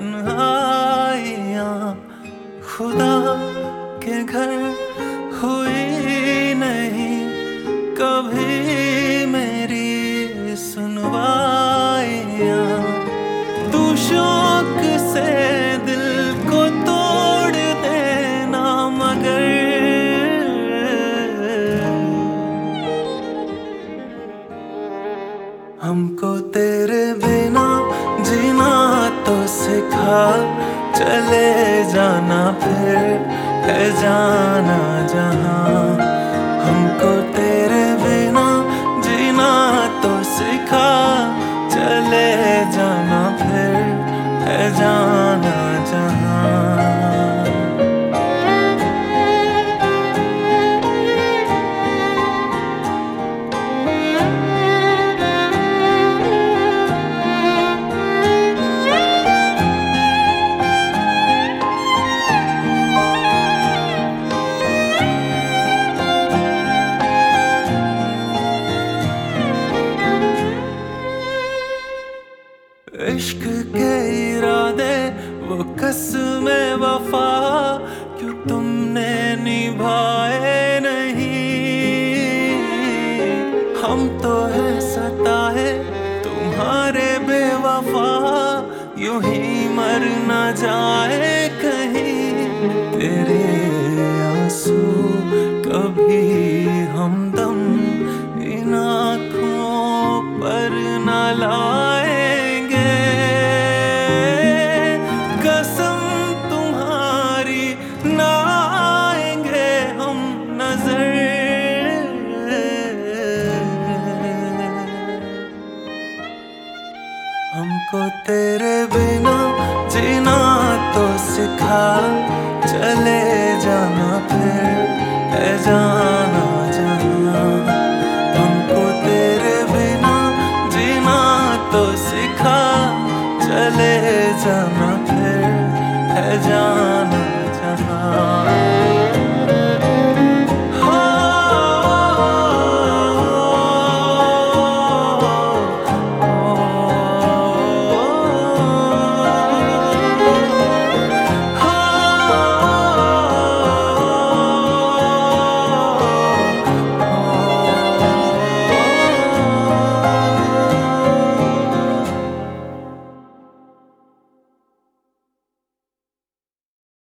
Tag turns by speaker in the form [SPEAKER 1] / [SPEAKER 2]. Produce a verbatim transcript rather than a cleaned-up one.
[SPEAKER 1] तन्हाइयाँ खुदा के घर हुई नहीं कभी मेरी सुनवाइयाँ। तू शौक से दिल को तोड़ देना मगर हमको तेरे बिना जीना तो सिखा, चले जाना फिर है जाना जहां। हमको तेरे बिना जीना तो सिखा, चले जाना फिर है जाना जहां। इश्क के इरादे वो कसमे वफा क्यों तुमने निभाए नहीं। हम तो है सताए तुम्हारे बेवफा, यूं ही मर न जाए कहीं। तेरे आंसू कभी हमदम इन आँखों पर न लाए। हमको तेरे बिना जीना तो सिखा, चले जाना फिर है जाना जहां। हमको तेरे बिना जीना तो सिखा, चले जाना फिर है जाना।